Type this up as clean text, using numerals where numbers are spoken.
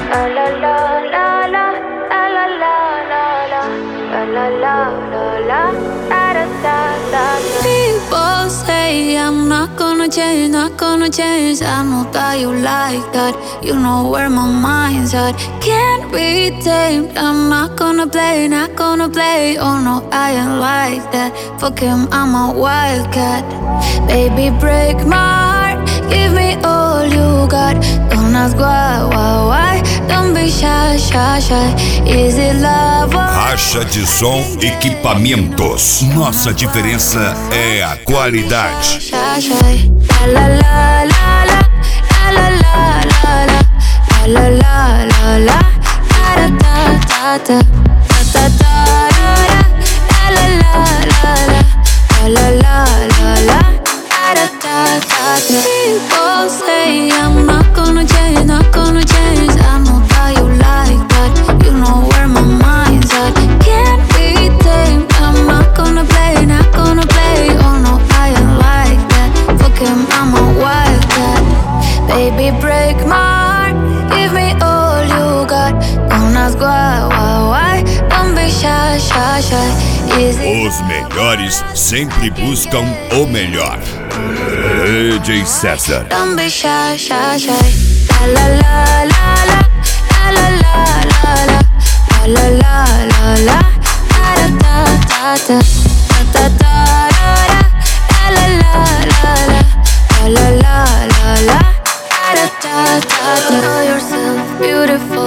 La la la la la, la la la la la, la la la la, da da da da. People say I'm not gonna change, not gonna change. I know that you like that. You know where my mind's at. Can't be tamed. I'm not gonna play, not gonna play. Oh no, I ain't like that. Fuck him, I'm a wildcat. Baby, break my heart. Give me all you got. Don't ask why. Don't be shy, shy, shy. Is it love or... Racha de som equipamentos. Nossa diferença é a qualidade. Shy, shy. La la la la, la la la la la, la la la la, da da da da, da da da, la la la la, la la la la, da da da da. People say I'm not gonna change, not gonna change. I know that you like that. You know where my mind's at. Can't be tamed. I'm not gonna play, not gonna play. Oh no, I ain't like that. Fuck him, I'm a wildcat. Baby, break my heart. Give me all you got. Don't ask why. Don't be shy, shy, shy. Os melhores sempre buscam o melhor. DJ César. Don't be shy, shy, shy. La la la la, la la la la, la la la la, da da da da, da da da, la la la la, la la la la, da da da da. Know yourself beautiful.